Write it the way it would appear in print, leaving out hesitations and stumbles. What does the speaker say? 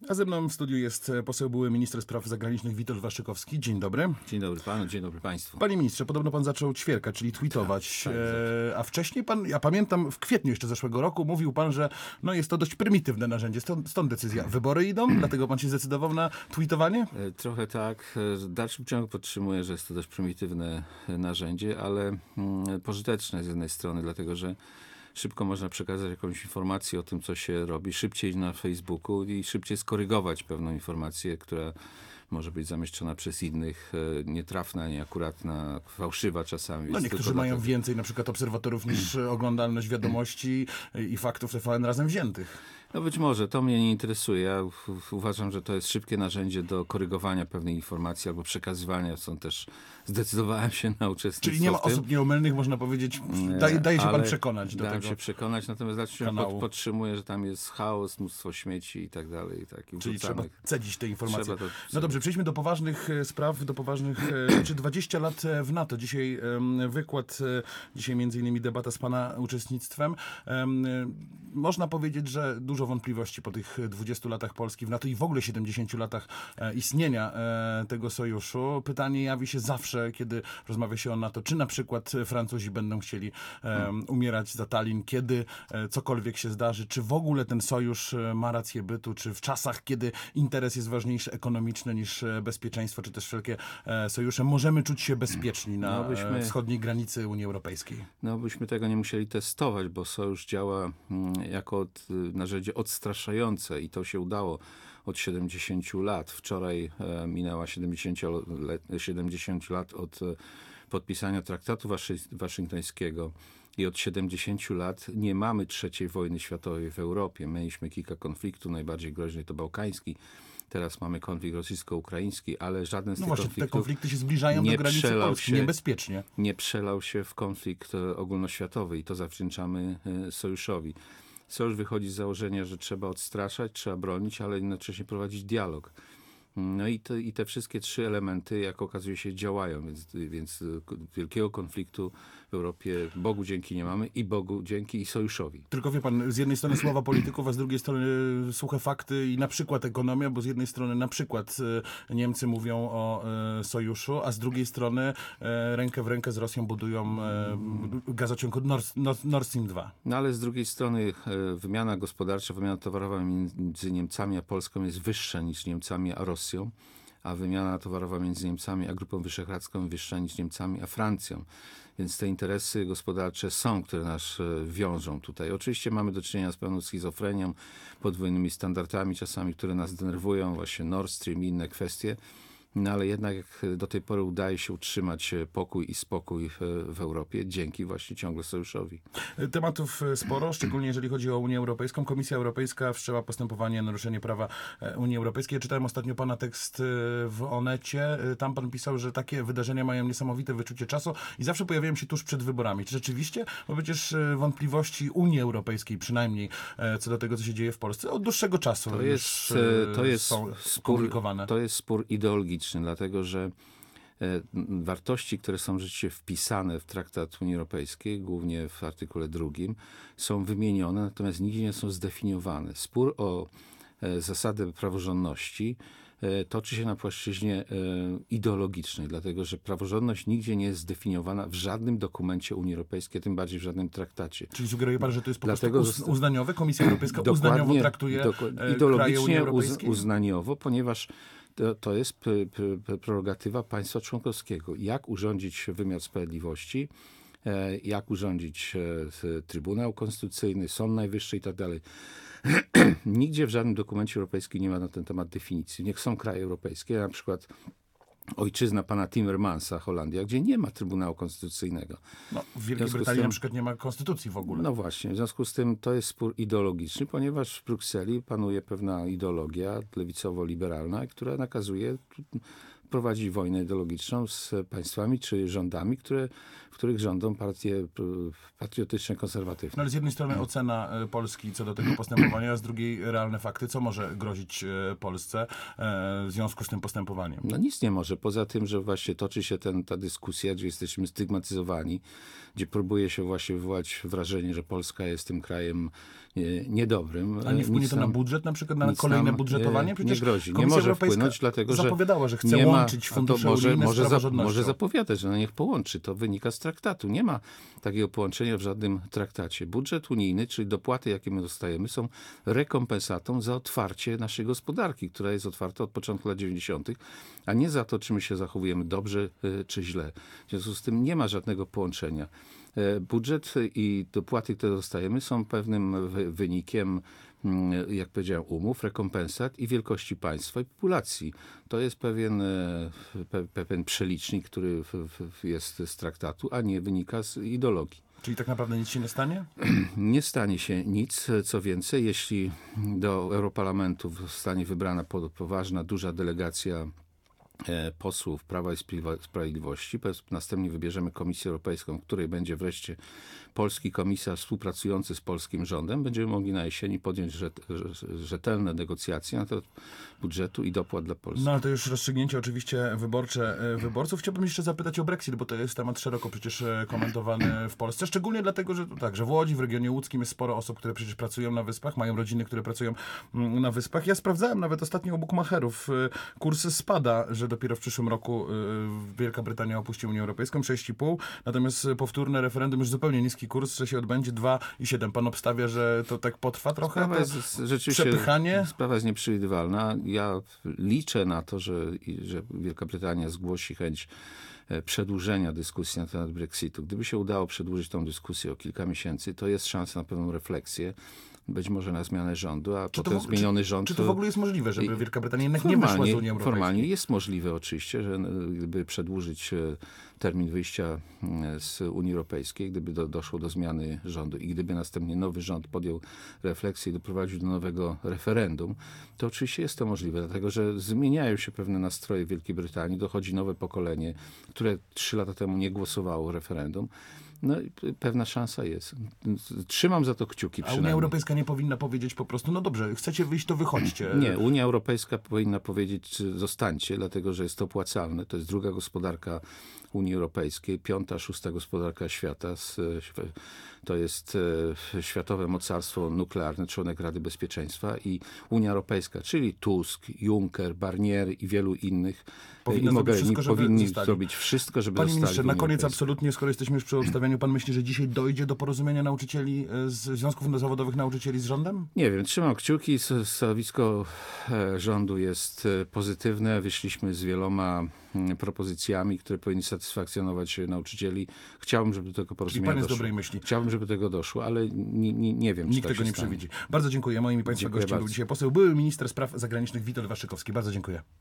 A ze mną w studiu jest poseł były minister spraw zagranicznych Witold Waszczykowski. Dzień dobry. Dzień dobry panu, dzień dobry państwu. Panie ministrze, podobno pan zaczął ćwierkać, czyli tweetować, a wcześniej pan, ja pamiętam, w kwietniu jeszcze zeszłego roku mówił pan, że no jest to dość prymitywne narzędzie, stąd decyzja. Wybory idą, dlatego pan się zdecydował na tweetowanie? Trochę tak. W dalszym ciągu podtrzymuję, że jest to dość prymitywne narzędzie, ale pożyteczne z jednej strony, dlatego że szybko można przekazać jakąś informację o tym, co się robi, szybciej na Facebooku i szybciej skorygować pewną informację, która może być zamieszczona przez innych, nietrafna, nieakuratna, fałszywa czasami. No niektórzy mają więcej na przykład obserwatorów niż oglądalność wiadomości i faktów TVN razem wziętych. No być może, to mnie nie interesuje. Ja uważam, że to jest szybkie narzędzie do korygowania pewnej informacji albo przekazywania. Zdecydowałem się na uczestnictwo. Czyli nie ma osób nieomylnych, można powiedzieć, daje się pan przekonać do tego. Dałem się przekonać, natomiast podtrzymuję, że tam jest chaos, mnóstwo śmieci i tak dalej. Czyli trzeba cedzić te informacje. No dobrze, przejdźmy do poważnych spraw, do poważnych rzeczy. 20 lat w NATO. Dzisiaj wykład, dzisiaj między innymi debata z pana uczestnictwem. Można powiedzieć, że dużo wątpliwości po tych 20 latach Polski w NATO i w ogóle 70 latach istnienia tego sojuszu. Pytanie jawi się zawsze, kiedy rozmawia się o NATO, czy na przykład Francuzi będą chcieli umierać za Tallin, kiedy cokolwiek się zdarzy, czy w ogóle ten sojusz ma rację bytu, czy w czasach, kiedy interes jest ważniejszy ekonomiczny niż bezpieczeństwo, czy też wszelkie sojusze, możemy czuć się bezpieczni na wschodniej granicy Unii Europejskiej. No byśmy tego nie musieli testować, bo sojusz działa jako narzędzie odstraszające i to się udało od 70 lat. Wczoraj minęła 70 lat od podpisania traktatu waszyngtońskiego i od 70 lat nie mamy III wojny światowej w Europie. Mieliśmy kilka konfliktów, najbardziej groźny to bałkański. Teraz mamy konflikt rosyjsko-ukraiński, ale żaden z tych konfliktów... te konflikty się zbliżają do granicy Polski, niebezpiecznie. Nie przelał się w konflikt ogólnoświatowy i to zawdzięczamy sojuszowi. Sojusz wychodzi z założenia, że trzeba odstraszać, trzeba bronić, ale jednocześnie prowadzić dialog. No i te wszystkie trzy elementy, jak okazuje się, działają, więc wielkiego konfliktu w Europie Bogu dzięki nie mamy i Bogu dzięki i sojuszowi. Tylko wie pan, z jednej strony słowa polityków, a z drugiej strony suche fakty i na przykład ekonomia, bo z jednej strony na przykład Niemcy mówią o sojuszu, a z drugiej strony rękę w rękę z Rosją budują gazociąg Nord Stream 2. No ale z drugiej strony wymiana gospodarcza, wymiana towarowa między Niemcami a Polską jest wyższa niż Niemcami a Rosją, a wymiana towarowa między Niemcami a Grupą Wyszehradzką wyższa niż Niemcami a Francją. Więc te interesy gospodarcze są, które nas wiążą tutaj. Oczywiście mamy do czynienia z pewną schizofrenią, podwójnymi standardami czasami, które nas denerwują, właśnie Nord Stream i inne kwestie. No ale jednak do tej pory udaje się utrzymać pokój i spokój w Europie dzięki właśnie ciągle sojuszowi. Tematów sporo, szczególnie jeżeli chodzi o Unię Europejską. Komisja Europejska wszczęła postępowanie o naruszenie prawa Unii Europejskiej. Ja czytałem ostatnio pana tekst w Onecie. Tam pan pisał, że takie wydarzenia mają niesamowite wyczucie czasu i zawsze pojawiają się tuż przed wyborami. Czy rzeczywiście? Bo przecież wątpliwości Unii Europejskiej, przynajmniej co do tego, co się dzieje w Polsce, od dłuższego czasu są skomplikowane. To jest spór ideologiczny. Dlatego, że wartości, które są rzeczywiście wpisane w traktat Unii Europejskiej, głównie w artykule 2, są wymienione, natomiast nigdzie nie są zdefiniowane. Spór o zasadę praworządności toczy się na płaszczyźnie ideologicznej, dlatego że praworządność nigdzie nie jest zdefiniowana w żadnym dokumencie Unii Europejskiej, tym bardziej w żadnym traktacie. Czyli sugeruje pan, że to jest po prostu uznaniowe? Komisja Europejska uznaniowo traktuje kraje Unii Europejskiej? Uznaniowo, ponieważ to jest prerogatywa państwa członkowskiego. Jak urządzić wymiar sprawiedliwości, jak urządzić Trybunał Konstytucyjny, Sąd Najwyższy i tak dalej. Nigdzie w żadnym dokumencie europejskim nie ma na ten temat definicji. Niech są kraje europejskie, na przykład ojczyzna pana Timmermansa, Holandia, gdzie nie ma Trybunału Konstytucyjnego. No, w Wielkiej Brytanii na przykład nie ma konstytucji w ogóle. No właśnie, w związku z tym to jest spór ideologiczny, ponieważ w Brukseli panuje pewna ideologia lewicowo-liberalna, która nakazuje prowadzić wojnę ideologiczną z państwami czy rządami, w których rządzą partie patriotyczne, konserwatywne. No ale z jednej strony ocena Polski co do tego postępowania, a z drugiej realne fakty. Co może grozić Polsce w związku z tym postępowaniem? No nic nie może, poza tym, że właśnie toczy się ta dyskusja, gdzie jesteśmy stygmatyzowani, gdzie próbuje się właśnie wywołać wrażenie, że Polska jest tym krajem, niedobrym. A nie wpłynie to na budżet, na przykład na kolejne budżetowanie? Przecież nie grozi. Nie Komisja może Europejska wpłynąć, dlatego że zapowiadała, że chce nie ma, łączyć fundusze unijne z praworządnością. może zapowiadać, że niech połączy. To wynika z traktatu. Nie ma takiego połączenia w żadnym traktacie. Budżet unijny, czyli dopłaty, jakie my dostajemy, są rekompensatą za otwarcie naszej gospodarki, która jest otwarta od początku lat 90., a nie za to, czy my się zachowujemy dobrze czy źle. W związku z tym nie ma żadnego połączenia. Budżet i dopłaty, które dostajemy, są pewnym wynikiem, jak powiedziałem, umów, rekompensat i wielkości państwa i populacji. To jest pewien przelicznik, który jest z traktatu, a nie wynika z ideologii. Czyli tak naprawdę nic się nie stanie? Nie stanie się nic. Co więcej, jeśli do Europarlamentu zostanie wybrana poważna, duża delegacja posłów Prawa i Sprawiedliwości, następnie wybierzemy Komisję Europejską, w której będzie wreszcie polski komisarz współpracujący z polskim rządem, będziemy mogli na jesieni podjąć rzetelne negocjacje na temat budżetu i dopłat dla Polski. No ale to już rozstrzygnięcie oczywiście wyborcze wyborców. Chciałbym jeszcze zapytać o Brexit, bo to jest temat szeroko przecież komentowany w Polsce, szczególnie dlatego, że także w Łodzi, w regionie łódzkim jest sporo osób, które przecież pracują na Wyspach, mają rodziny, które pracują na Wyspach. Ja sprawdzałem nawet ostatnio u bukmacherów. Kurs spada, że dopiero w przyszłym roku Wielka Brytania opuści Unię Europejską, 6,5, natomiast powtórne referendum, już zupełnie niski kurs, że się odbędzie 2,7. Pan obstawia, że to tak potrwa trochę? Sprawa jest rzeczywiście, przepychanie? Sprawa jest nieprzewidywalna. Ja liczę na to, że Wielka Brytania zgłosi chęć przedłużenia dyskusji na temat Brexitu. Gdyby się udało przedłużyć tą dyskusję o kilka miesięcy, to jest szansa na pewną refleksję. Być może na zmianę rządu, a potem zmieniony rząd... Czy to w ogóle jest możliwe, żeby Wielka Brytania jednak nie wyszła z Unii Europejskiej? Formalnie jest możliwe oczywiście, że gdyby przedłużyć termin wyjścia z Unii Europejskiej, gdyby doszło do zmiany rządu i gdyby następnie nowy rząd podjął refleksję i doprowadził do nowego referendum, to oczywiście jest to możliwe, dlatego że zmieniają się pewne nastroje w Wielkiej Brytanii, dochodzi nowe pokolenie, które 3 lata temu nie głosowało w referendum. No i pewna szansa jest. Trzymam za to kciuki przynajmniej. A Unia Europejska nie powinna powiedzieć po prostu, no dobrze, chcecie wyjść, to wychodźcie. Nie, Unia Europejska powinna powiedzieć, zostańcie, dlatego że jest to opłacalne. To jest druga gospodarka Unii Europejskiej, 5., 6. gospodarka świata. To jest światowe mocarstwo nuklearne, członek Rady Bezpieczeństwa i Unia Europejska, czyli Tusk, Juncker, Barnier i wielu innych powinni zrobić wszystko, żeby Panie zostali ministrze, w na Unii koniec Europejskiej. absolutnie, skoro jesteśmy już przy ustawianiu, pan myśli, że dzisiaj dojdzie do porozumienia nauczycieli, związków zawodowych nauczycieli z rządem? Nie wiem, trzymam kciuki. Stanowisko rządu jest pozytywne. Wyszliśmy z wieloma propozycjami, które powinny satysfakcjonować nauczycieli. Chciałbym, żeby do tego porozumienia doszło. Dobrej myśli. Chciałbym, żeby do tego doszło, ale nie wiem, czy nikt tak tego nie stanie. przewidzi. Bardzo dziękuję. Moim i państwa gościem był dzisiaj poseł, były minister spraw zagranicznych Witold Waszczykowski. Bardzo dziękuję.